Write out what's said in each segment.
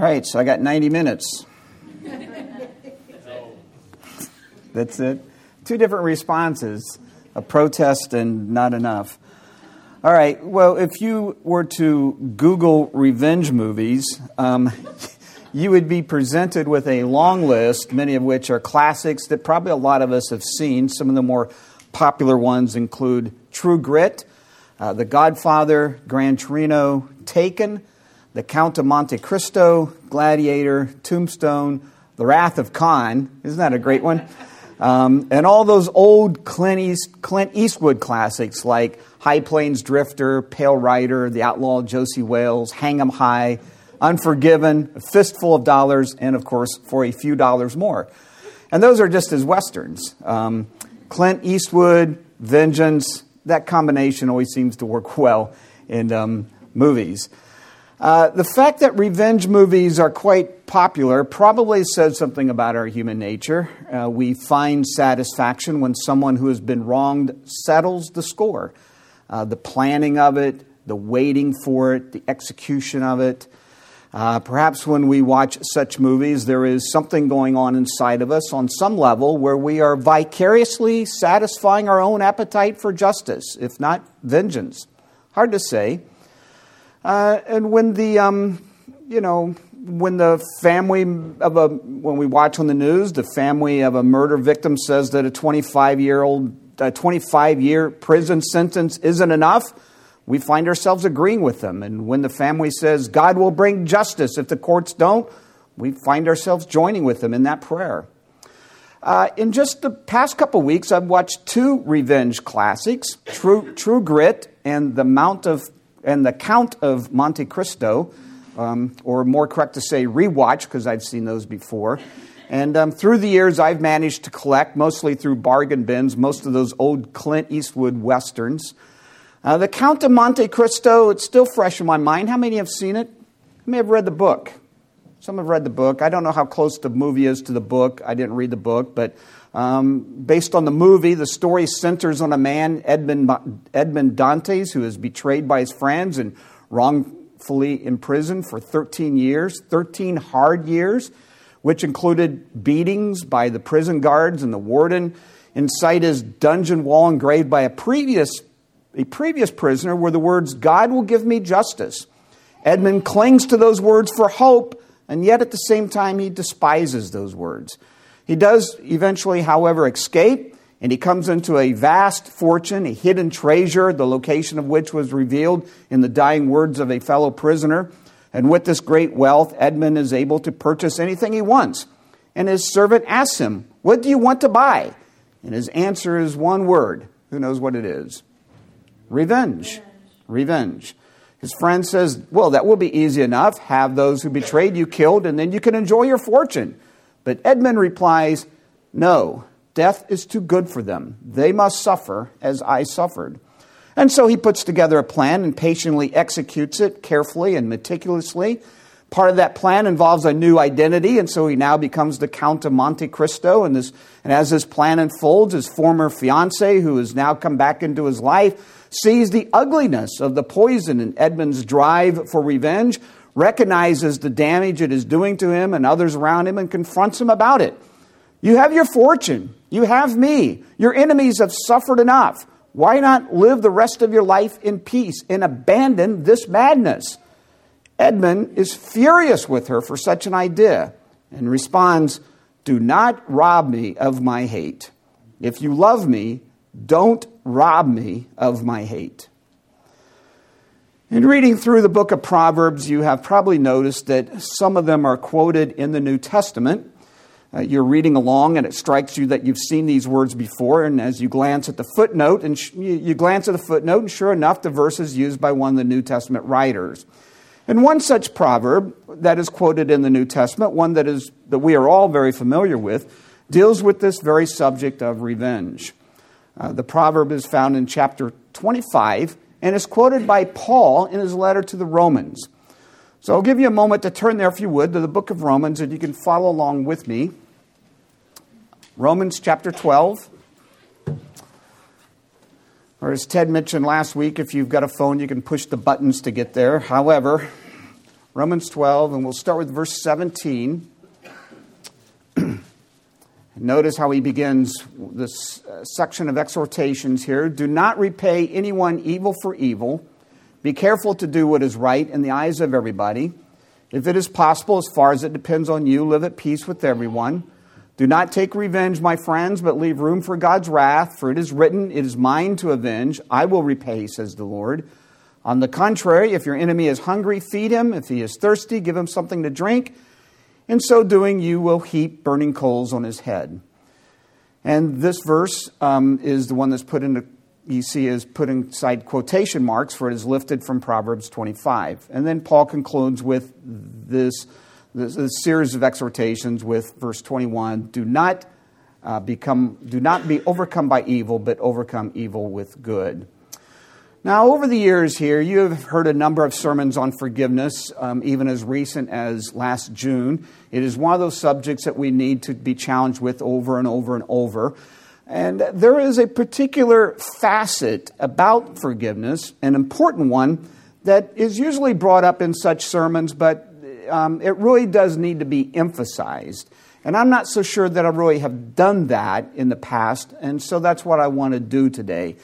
right, so I got 90 minutes. That's it. 2 different responses, a protest and not enough. All right, well, if you were to Google revenge movies, you would be presented with a long list, many of which are classics that probably a lot of us have seen. Some of the more popular ones include True Grit, The Godfather, Gran Torino, Taken, The Count of Monte Cristo, Gladiator, Tombstone, The Wrath of Khan. Isn't that a great one? And all those old Clint Eastwood classics like High Plains Drifter, Pale Rider, The Outlaw Josie Wales, Hang 'em High, Unforgiven, A Fistful of Dollars, and of course, For a Few Dollars More. And those are just as Westerns. Clint Eastwood, vengeance, that combination always seems to work well in movies. The fact that revenge movies are quite popular probably says something about our human nature. We find satisfaction when someone who has been wronged settles the score. The planning of it, the waiting for it, the execution of it. Perhaps when we watch such movies, there is something going on inside of us on some level where we are vicariously satisfying our own appetite for justice, if not vengeance. Hard to say. And when when we watch on the news, the family of a murder victim says that a 25-year prison sentence isn't enough, we find ourselves agreeing with them. And when the family says God will bring justice if the courts don't, we find ourselves joining with them in that prayer. In just the past couple of weeks, I've watched 2 revenge classics, True Grit and The Count of Monte Cristo, or more correct to say rewatch, because I've seen those before. And through the years, I've managed to collect, mostly through bargain bins, most of those old Clint Eastwood Westerns. The Count of Monte Cristo, it's still fresh in my mind. How many have seen it? How many have read the book? Some have read the book. I don't know how close the movie is to the book. I didn't read the book, but based on the movie, the story centers on a man, Edmond Dantes, who is betrayed by his friends and wrongfully imprisoned for 13 years, 13 hard years, which included beatings by the prison guards and the warden. Inside his dungeon wall engraved by a previous prisoner were the words, "God will give me justice." Edmund clings to those words for hope, and yet at the same time he despises those words. He does eventually, however, escape, and he comes into a vast fortune, a hidden treasure, the location of which was revealed in the dying words of a fellow prisoner. And with this great wealth, Edmund is able to purchase anything he wants. And his servant asks him, "What do you want to buy?" And his answer is one word. Who knows what it is? Revenge. Revenge. His friend says, "Well, that will be easy enough. Have those who betrayed you killed, and then you can enjoy your fortune." But Edmund replies, "No, death is too good for them. They must suffer as I suffered." And so he puts together a plan and patiently executes it carefully and meticulously. Part of that plan involves a new identity, and so he now becomes the Count of Monte Cristo. And as this plan unfolds, his former fiancée, who has now come back into his life, sees the ugliness of the poison in Edmund's drive for revenge, recognizes the damage it is doing to him and others around him, and confronts him about it. "You have your fortune. You have me. Your enemies have suffered enough. Why not live the rest of your life in peace and abandon this madness?" Edmund is furious with her for such an idea and responds, "Do not rob me of my hate. If you love me, don't rob me of my hate." In reading through the book of Proverbs, you have probably noticed that some of them are quoted in the New Testament. You're reading along and it strikes you that you've seen these words before, and as you glance at the footnote, and sure enough, the verse is used by one of the New Testament writers. And one such proverb that is quoted in the New Testament, one that we are all very familiar with, deals with this very subject of revenge. The proverb is found in chapter 25 and is quoted by Paul in his letter to the Romans. So I'll give you a moment to turn there, if you would, to the book of Romans, and you can follow along with me. Romans chapter 12. Or as Ted mentioned last week, if you've got a phone, you can push the buttons to get there. However, Romans 12, and we'll start with verse 17. Notice how he begins this section of exhortations here. Do not repay anyone evil for evil. Be careful to do what is right in the eyes of everybody. If it is possible, as far as it depends on you, live at peace with everyone. Do not take revenge, my friends, but leave room for God's wrath. For it is written, it is mine to avenge. I will repay, says the Lord. On the contrary, if your enemy is hungry, feed him. If he is thirsty, give him something to drink. In so doing, you will heap burning coals on his head. And this verse is the one that's put into, you see, is put inside quotation marks, for it is lifted from Proverbs 25. And then Paul concludes with this series of exhortations with verse 21. Do not be overcome by evil, but overcome evil with good. Now, over the years here, you have heard a number of sermons on forgiveness, even as recent as last June. It is one of those subjects that we need to be challenged with over and over and over. And there is a particular facet about forgiveness, an important one, that is usually brought up in such sermons, but it really does need to be emphasized. And I'm not so sure that I really have done that in the past, and so that's what I want to do today.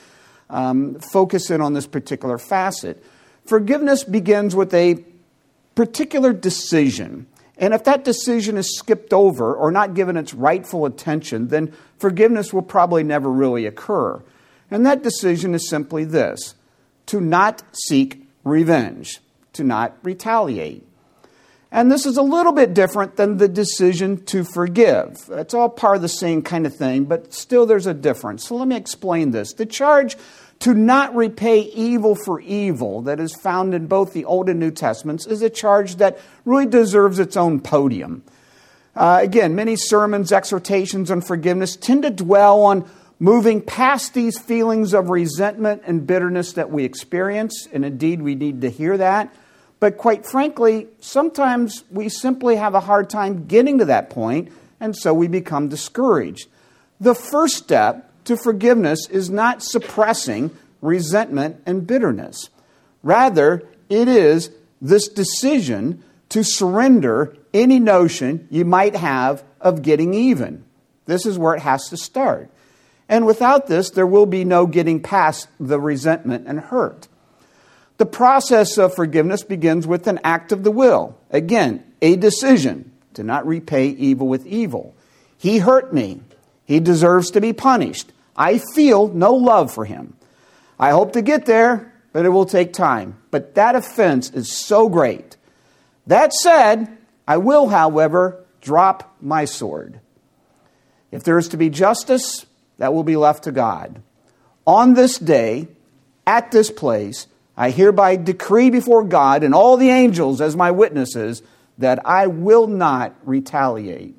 Focus in on this particular facet. Forgiveness begins with a particular decision. And if that decision is skipped over or not given its rightful attention, then forgiveness will probably never really occur. And that decision is simply this: to not seek revenge, to not retaliate. And this is a little bit different than the decision to forgive. It's all part of the same kind of thing, but still there's a difference. So let me explain this. The charge to not repay evil for evil that is found in both the Old and New Testaments is a charge that really deserves its own podium. Again, many sermons, exhortations on forgiveness tend to dwell on moving past these feelings of resentment and bitterness that we experience, and indeed we need to hear that. But quite frankly, sometimes we simply have a hard time getting to that point, and so we become discouraged. The first step to forgiveness is not suppressing resentment and bitterness. Rather, it is this decision to surrender any notion you might have of getting even. This is where it has to start. And without this, there will be no getting past the resentment and hurt. The process of forgiveness begins with an act of the will. Again, a decision to not repay evil with evil. He hurt me. He deserves to be punished. I feel no love for him. I hope to get there, but it will take time. But that offense is so great. That said, I will, however, drop my sword. If there is to be justice, that will be left to God. On this day, at this place, I hereby decree before God and all the angels as my witnesses that I will not retaliate.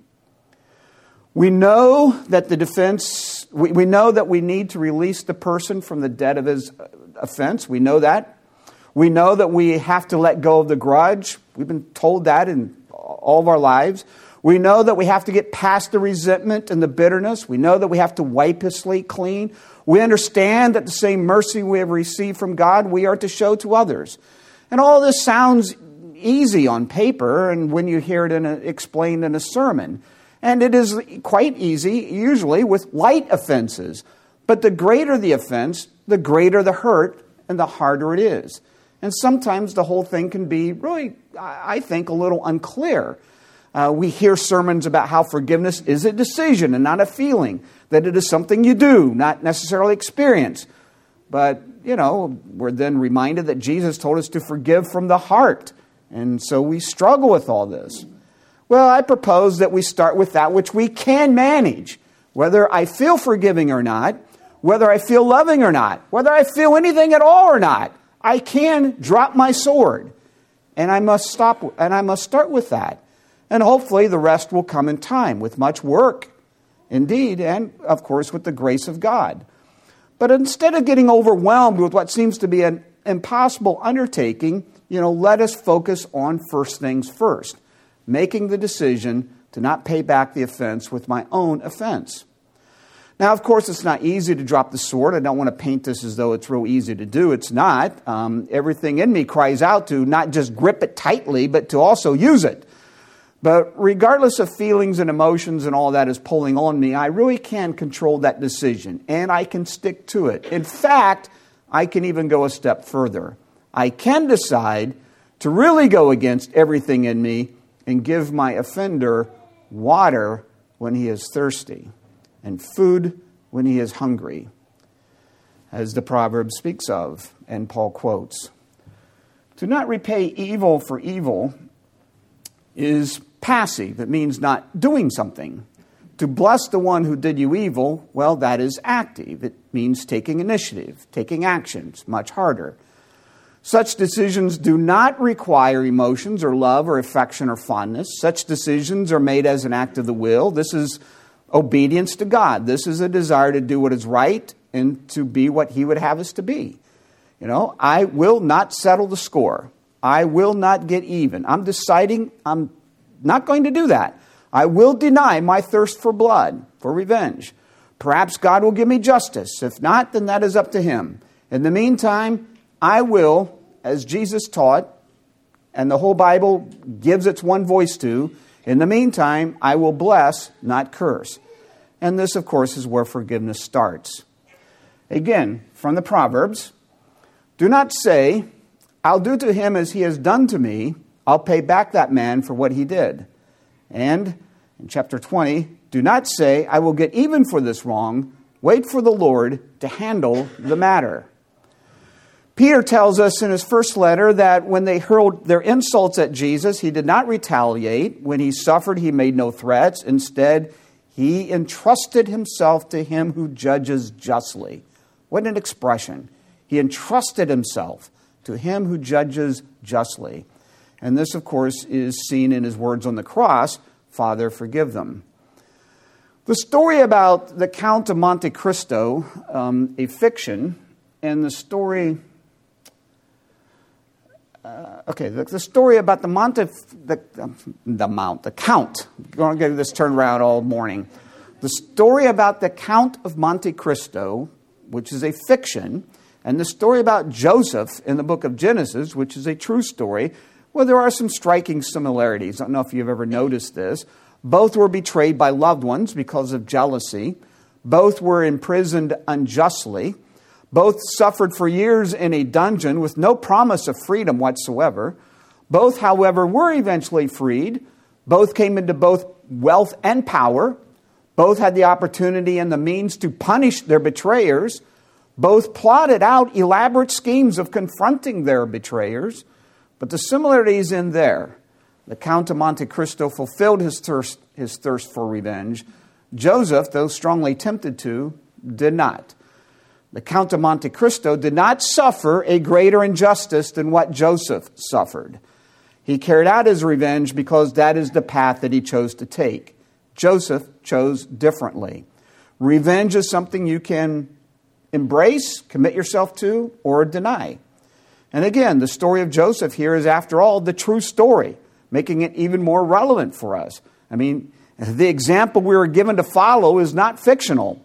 We know that we know that we need to release the person from the debt of his offense. We know that. We know that we have to let go of the grudge. We've been told that in all of our lives. We know that we have to get past the resentment and the bitterness. We know that we have to wipe his slate clean. We understand that the same mercy we have received from God, we are to show to others. And all this sounds easy on paper and when you hear it explained in a sermon. And it is quite easy, usually, with light offenses. But the greater the offense, the greater the hurt, and the harder it is. And sometimes the whole thing can be really, I think, a little unclear. We hear sermons about how forgiveness is a decision and not a feeling, that it is something you do, not necessarily experience. But, we're then reminded that Jesus told us to forgive from the heart. And so we struggle with all this. Well, I propose that we start with that which we can manage. Whether I feel forgiving or not, whether I feel loving or not, whether I feel anything at all or not, I can drop my sword. And I must start with that. And hopefully the rest will come in time with much work, indeed, and of course with the grace of God. But instead of getting overwhelmed with what seems to be an impossible undertaking, let us focus on first things first, making the decision to not pay back the offense with my own offense. Now, of course, it's not easy to drop the sword. I don't want to paint this as though it's real easy to do. It's not. Everything in me cries out to not just grip it tightly, but to also use it. But regardless of feelings and emotions and all that is pulling on me, I really can control that decision, and I can stick to it. In fact, I can even go a step further. I can decide to really go against everything in me and give my offender water when he is thirsty and food when he is hungry, as the proverb speaks of and Paul quotes. To not repay evil for evil is passive. It means not doing something. To bless the one who did you evil, well, that is active. It means taking initiative, taking actions, much harder. Such decisions do not require emotions or love or affection or fondness. Such decisions are made as an act of the will. This is obedience to God. This is a desire to do what is right and to be what He would have us to be. You know, I will not settle the score. I will not get even. I'm deciding I'm not going to do that. I will deny my thirst for blood, for revenge. Perhaps God will give me justice. If not, then that is up to Him. In the meantime, I will, as Jesus taught, and the whole Bible gives its one voice to, in the meantime, I will bless, not curse. And this, of course, is where forgiveness starts. Again, from the Proverbs, do not say, I'll do to him as he has done to me. I'll pay back that man for what he did. And in chapter 20, do not say, I will get even for this wrong. Wait for the Lord to handle the matter. Peter tells us in his first letter that when they hurled their insults at Jesus, he did not retaliate. When he suffered, he made no threats. Instead, he entrusted himself to him who judges justly. What an expression. He entrusted himself to him who judges justly. And this, of course, is seen in his words on the cross, Father, forgive them. The story about the Count of Monte Cristo, a fiction, and the story... the story about the Count. I'm going to get this turned around all morning. The story about the Count of Monte Cristo, which is a fiction, and the story about Joseph in the book of Genesis, which is a true story, well, there are some striking similarities. I don't know if you've ever noticed this. Both were betrayed by loved ones because of jealousy. Both were imprisoned unjustly. Both suffered for years in a dungeon with no promise of freedom whatsoever. Both, however, were eventually freed. Both came into both wealth and power. Both had the opportunity and the means to punish their betrayers. Both plotted out elaborate schemes of confronting their betrayers. But the similarities in there. The Count of Monte Cristo fulfilled his thirst for revenge. Joseph, though strongly tempted to, did not. The Count of Monte Cristo did not suffer a greater injustice than what Joseph suffered. He carried out his revenge because that is the path that he chose to take. Joseph chose differently. Revenge is something you can embrace, commit yourself to, or deny. And again, the story of Joseph here is, after all, the true story, making it even more relevant for us. I mean, the example we were given to follow is not fictional.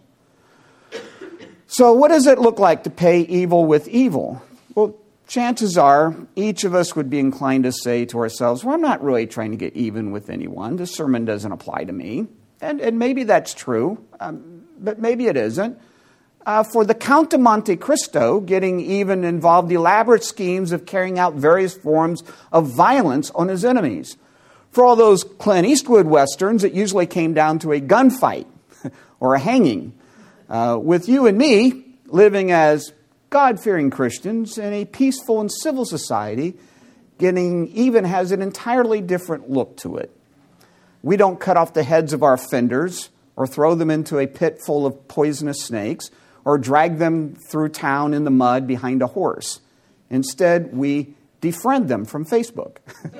So what does it look like to pay evil with evil? Well, chances are each of us would be inclined to say to ourselves, well, I'm not really trying to get even with anyone. This sermon doesn't apply to me. And maybe that's true, but maybe it isn't. For the Count of Monte Cristo, getting even involved elaborate schemes of carrying out various forms of violence on his enemies. For all those Clint Eastwood westerns, it usually came down to a gunfight or a hanging. With you and me living as God-fearing Christians in a peaceful and civil society, getting even has an entirely different look to it. We don't cut off the heads of our offenders or throw them into a pit full of poisonous snakes or drag them through town in the mud behind a horse. Instead, we defriend them from Facebook.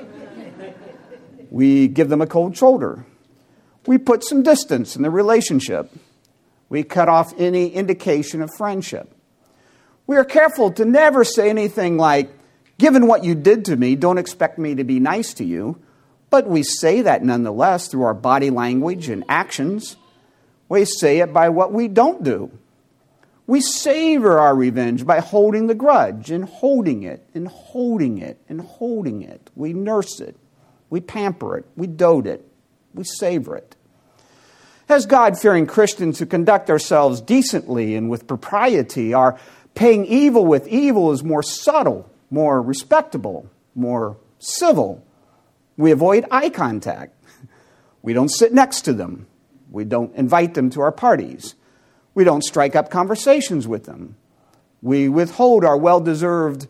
We give them a cold shoulder. We put some distance in the relationship. We cut off any indication of friendship. We are careful to never say anything like, given what you did to me, don't expect me to be nice to you. But we say that nonetheless through our body language and actions. We say it by what we don't do. We savor our revenge by holding the grudge and holding it and holding it and holding it. We nurse it. We pamper it. We dote it. We savor it. As God-fearing Christians who conduct ourselves decently and with propriety, our paying evil with evil is more subtle, more respectable, more civil. We avoid eye contact. We don't sit next to them. We don't invite them to our parties. We don't strike up conversations with them. We withhold well-deserved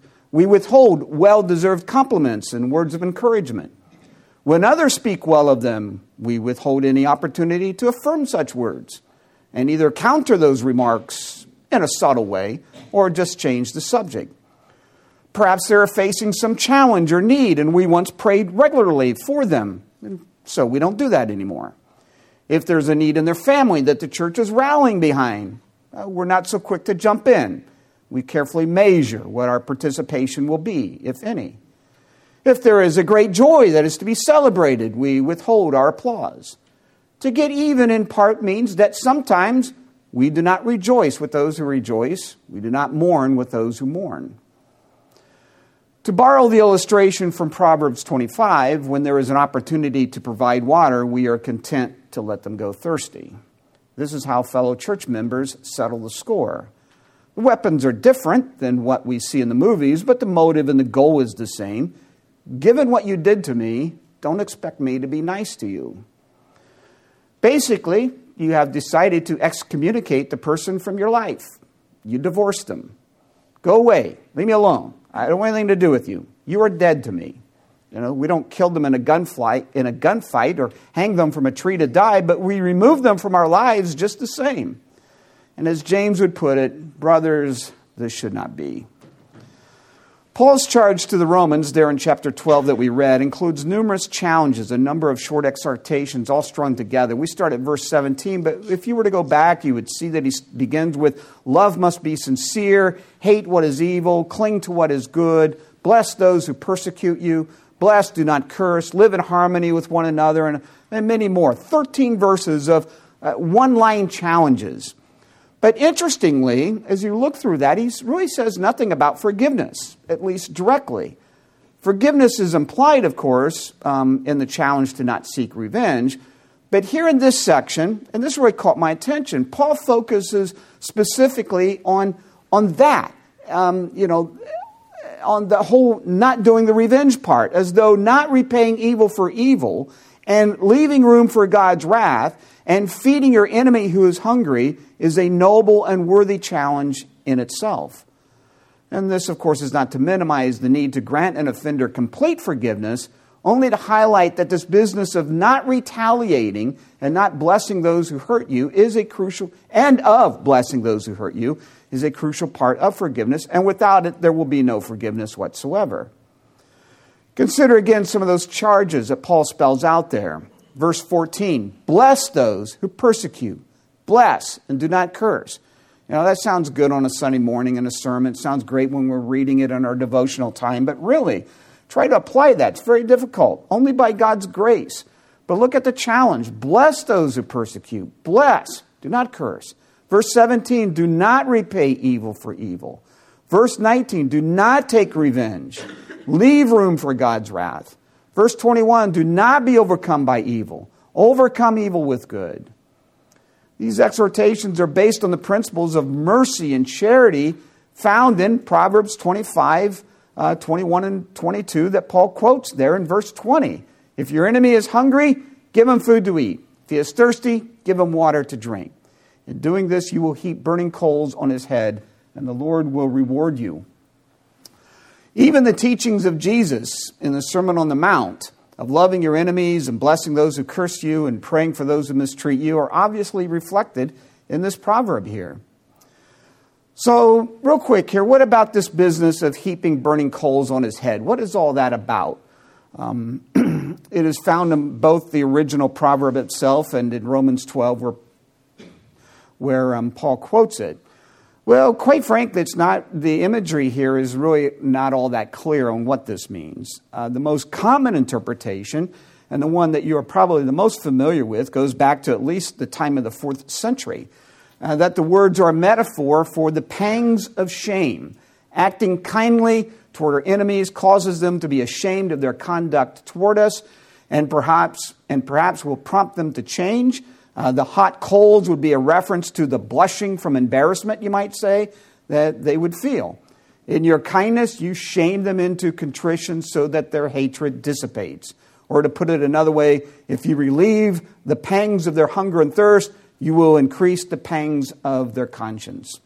compliments and words of encouragement. When others speak well of them, we withhold any opportunity to affirm such words and either counter those remarks in a subtle way or just change the subject. Perhaps they're facing some challenge or need, and we once prayed regularly for them, and so we don't do that anymore. If there's a need in their family that the church is rallying behind, we're not so quick to jump in. We carefully measure what our participation will be, if any. If there is a great joy that is to be celebrated, we withhold our applause. To get even in part means that sometimes we do not rejoice with those who rejoice. We do not mourn with those who mourn. To borrow the illustration from Proverbs 25, when there is an opportunity to provide water, we are content to let them go thirsty. This is how fellow church members settle the score. The weapons are different than what we see in the movies, but the motive and the goal is the same. Given what you did to me, don't expect me to be nice to you. Basically, you have decided to excommunicate the person from your life. You divorced them. Go away. Leave me alone. I don't want anything to do with you. You are dead to me. We don't kill them in a gunfight or hang them from a tree to die, but we remove them from our lives just the same. And as James would put it, brothers, this should not be. Paul's charge to the Romans there in chapter 12 that we read includes numerous challenges, a number of short exhortations all strung together. We start at verse 17, but if you were to go back, you would see that he begins with, love must be sincere, hate what is evil, cling to what is good, bless those who persecute you, bless, do not curse, live in harmony with one another, and many more. 13 verses of one-line challenges. But interestingly, as you look through that, he really says nothing about forgiveness, at least directly. Forgiveness is implied, of course, in the challenge to not seek revenge. But here in this section, and this really caught my attention, Paul focuses specifically on that, on the whole not doing the revenge part, as though not repaying evil for evil and leaving room for God's wrath and feeding your enemy who is hungry is a noble and worthy challenge in itself. And this, of course, is not to minimize the need to grant an offender complete forgiveness, only to highlight that this business of not retaliating and not blessing those who hurt you is a crucial, and of blessing those who hurt you, is a crucial part of forgiveness, and without it, there will be no forgiveness whatsoever. Consider again some of those charges that Paul spells out there. Verse 14, bless those who persecute. Bless and do not curse. That sounds good on a Sunday morning in a sermon. It sounds great when we're reading it in our devotional time. But really, try to apply that. It's very difficult. Only by God's grace. But look at the challenge. Bless those who persecute. Bless. Do not curse. Verse 17, do not repay evil for evil. Verse 19, do not take revenge. Leave room for God's wrath. Verse 21, do not be overcome by evil. Overcome evil with good. These exhortations are based on the principles of mercy and charity found in Proverbs 25, 21 and 22 that Paul quotes there in verse 20. If your enemy is hungry, give him food to eat. If he is thirsty, give him water to drink. In doing this, you will heap burning coals on his head, and the Lord will reward you. Even the teachings of Jesus in the Sermon on the Mount of loving your enemies and blessing those who curse you and praying for those who mistreat you are obviously reflected in this proverb here. So, real quick here, what about this business of heaping burning coals on his head? What is all that about? It is found in both the original proverb itself and in Romans 12 where Paul quotes it. Well, quite frankly, the imagery here is really not all that clear on what this means. The most common interpretation And the one that you are probably the most familiar with goes back to at least the time of the 4th century. That the words are a metaphor for the pangs of shame. Acting kindly toward our enemies causes them to be ashamed of their conduct toward us, and perhaps will prompt them to change. The hot coals would be a reference to the blushing from embarrassment, you might say, that they would feel. In your kindness, you shame them into contrition so that their hatred dissipates. Or to put it another way, if you relieve the pangs of their hunger and thirst, you will increase the pangs of their conscience.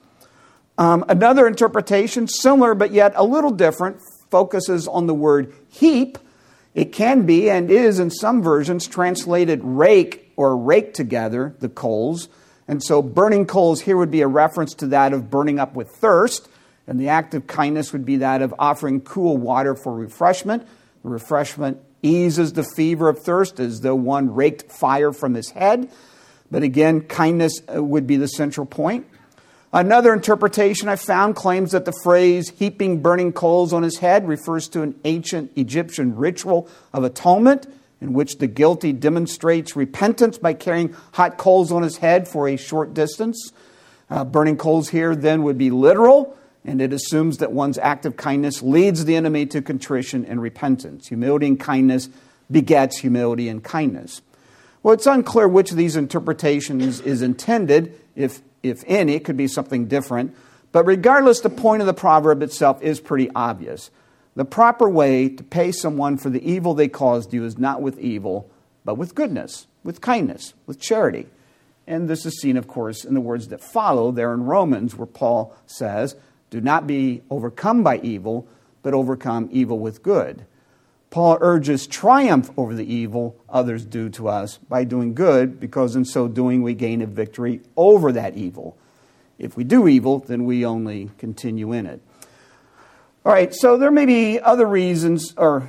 Another interpretation, similar but yet a little different, focuses on the word heap. It can be and is in some versions translated rake or rake together the coals. And so burning coals here would be a reference to that of burning up with thirst. And the act of kindness would be that of offering cool water for refreshment. The refreshment eases the fever of thirst as though one raked fire from his head. But again, kindness would be the central point. Another interpretation I found claims that the phrase heaping burning coals on his head refers to an ancient Egyptian ritual of atonement in which the guilty demonstrates repentance by carrying hot coals on his head for a short distance. Burning coals here then would be literal, and it assumes that one's act of kindness leads the enemy to contrition and repentance. Humility and kindness begets humility and kindness. Well, it's unclear which of these interpretations is intended, if any. It could be something different. But regardless, the point of the proverb itself is pretty obvious. The proper way to pay someone for the evil they caused you is not with evil, but with goodness, with kindness, with charity. And this is seen, of course, in the words that follow there in Romans, where Paul says, do not be overcome by evil, but overcome evil with good. Paul urges triumph over the evil others do to us by doing good, because in so doing we gain a victory over that evil. If we do evil, then we only continue in it. All right, so there may be other reasons, I'll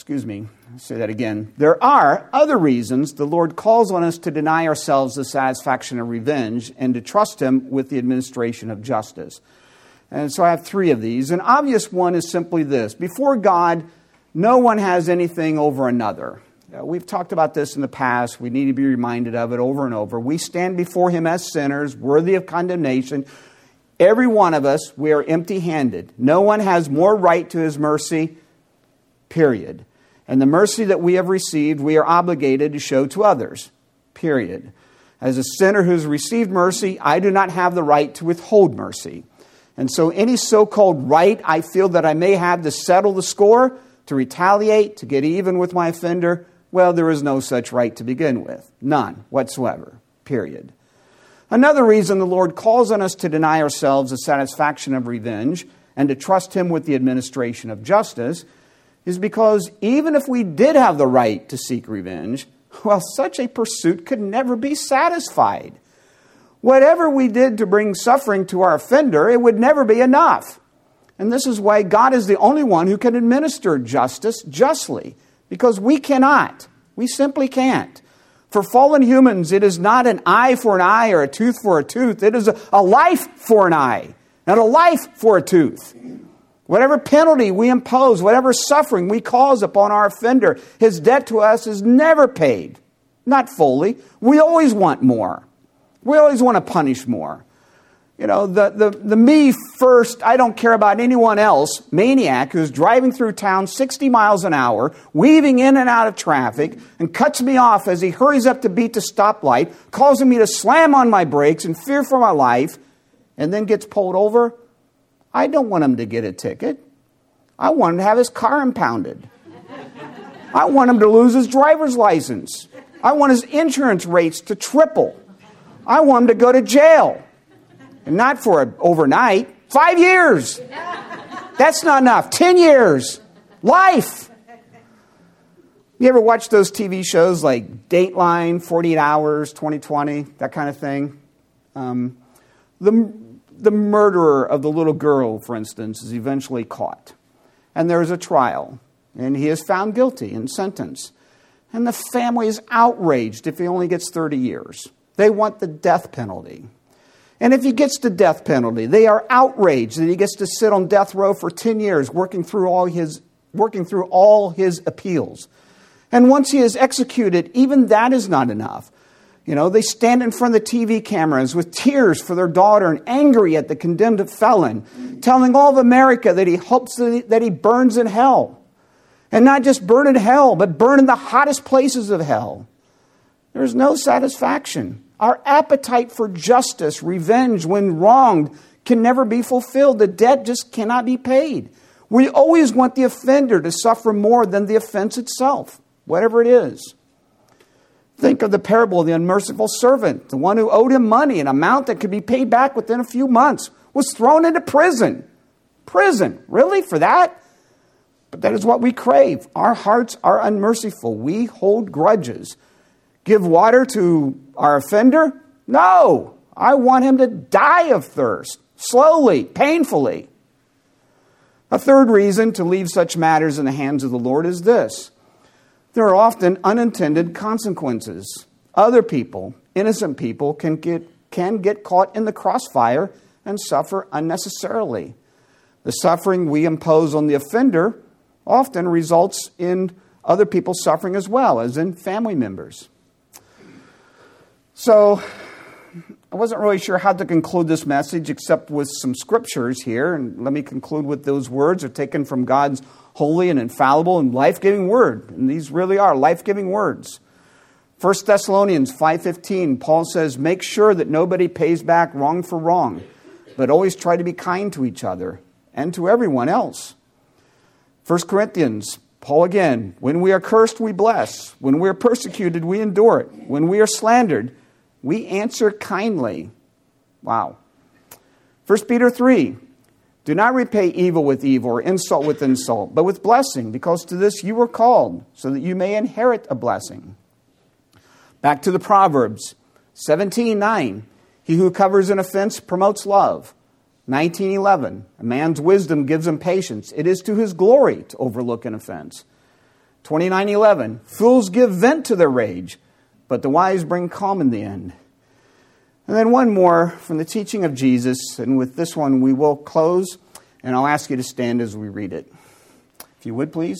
say that again. There are other reasons the Lord calls on us to deny ourselves the satisfaction of revenge and to trust Him with the administration of justice. And so I have 3 of these. An obvious one is simply this. Before God, no one has anything over another. We've talked about this in the past. We need to be reminded of it over and over. We stand before Him as sinners, worthy of condemnation. Every one of us, we are empty-handed. No one has more right to His mercy, period. And the mercy that we have received, we are obligated to show to others, period. As a sinner who's received mercy, I do not have the right to withhold mercy. And so any so-called right I feel that I may have to settle the score, to retaliate, to get even with my offender, well, there is no such right to begin with. None whatsoever, period. Another reason the Lord calls on us to deny ourselves the satisfaction of revenge and to trust Him with the administration of justice is because even if we did have the right to seek revenge, well, such a pursuit could never be satisfied. Whatever we did to bring suffering to our offender, it would never be enough. And this is why God is the only one who can administer justice justly, because we cannot. We simply can't. For fallen humans, it is not an eye for an eye or a tooth for a tooth. It is a life for an eye, not a life for a tooth. Whatever penalty we impose, whatever suffering we cause upon our offender, his debt to us is never paid. Not fully. We always want more. We always want to punish more. You know, the me first, I don't care about anyone else maniac who's driving through town 60 miles an hour, weaving in and out of traffic, and cuts me off as he hurries up to beat the stoplight, causing me to slam on my brakes in fear for my life, and then gets pulled over. I don't want him to get a ticket. I want him to have his car impounded. I want him to lose his driver's license. I want his insurance rates to triple. I want him to go to jail. And not for overnight. 5 years. That's not enough. 10 years. Life. You ever watch those TV shows like Dateline, 48 Hours, 2020, that kind of thing? The murderer of the little girl, for instance, is eventually caught. And there is a trial. And he is found guilty and sentenced. And the family is outraged if he only gets 30 years. They want the death penalty. And if he gets the death penalty, they are outraged that he gets to sit on death row for 10 years, working through all his appeals. And once he is executed, even that is not enough. They stand in front of the TV cameras with tears for their daughter and angry at the condemned felon, telling all of America that he hopes that he burns in hell. And not just burn in hell, but burn in the hottest places of hell. There's no satisfaction. Our appetite for justice, revenge when wronged, can never be fulfilled. The debt just cannot be paid. We always want the offender to suffer more than the offense itself, whatever it is. Think of the parable of the unmerciful servant. The one who owed him money, an amount that could be paid back within a few months, was thrown into prison. Prison? Really? For that? But that is what we crave. Our hearts are unmerciful. We hold grudges. Give water to our offender? No. I want him to die of thirst. Slowly, painfully. A third reason to leave such matters in the hands of the Lord is this. There are often unintended consequences. Other people, innocent people, can get caught in the crossfire and suffer unnecessarily. The suffering we impose on the offender often results in other people suffering as well, as in family members. So, I wasn't really sure how to conclude this message except with some scriptures here. And let me conclude with those words are taken from God's holy and infallible and life-giving word. And these really are life-giving words. 1 Thessalonians 5:15, Paul says, make sure that nobody pays back wrong for wrong, but always try to be kind to each other and to everyone else. 1 Corinthians, Paul again, when we are cursed, we bless. When we are persecuted, we endure it. When we are slandered, we answer kindly. Wow. 1 Peter 3, do not repay evil with evil or insult with insult, but with blessing, because to this you were called, so that you may inherit a blessing. Back to the Proverbs 17:9, he who covers an offense promotes love. 19:11, a man's wisdom gives him patience. It is to his glory to overlook an offense. 29:11, fools give vent to their rage, but the wise bring calm in the end. And then one more from the teaching of Jesus, and with this one we will close, and I'll ask you to stand as we read it. If you would, please.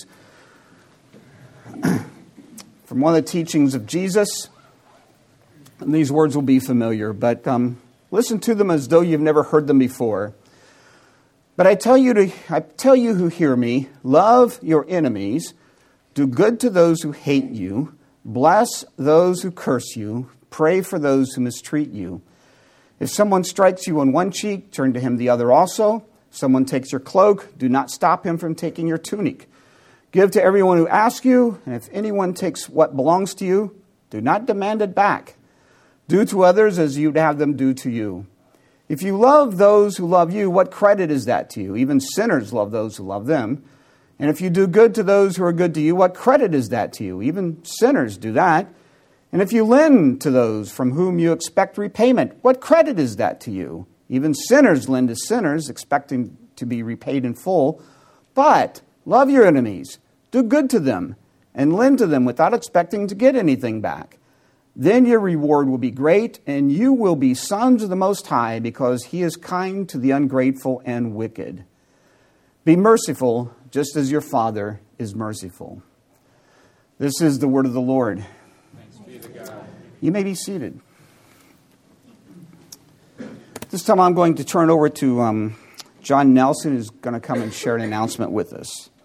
From one of the teachings of Jesus, and these words will be familiar, but listen to them as though you've never heard them before. But I tell you who hear me, love your enemies, do good to those who hate you, bless those who curse you, pray for those who mistreat you. If someone strikes you on one cheek, turn to him the other also. If someone takes your cloak, do not stop him from taking your tunic. Give to everyone who asks you, and if anyone takes what belongs to you, do not demand it back. Do to others as you'd have them do to you. If you love those who love you, what credit is that to you? Even sinners love those who love them. And if you do good to those who are good to you, what credit is that to you? Even sinners do that. And if you lend to those from whom you expect repayment, what credit is that to you? Even sinners lend to sinners, expecting to be repaid in full. But love your enemies, do good to them, and lend to them without expecting to get anything back. Then your reward will be great, and you will be sons of the Most High, because he is kind to the ungrateful and wicked. Be merciful, just as your Father is merciful. This is the word of the Lord. Thanks be to God. You may be seated. This time I'm going to turn over to John Nelson, who's going to come and share an announcement with us.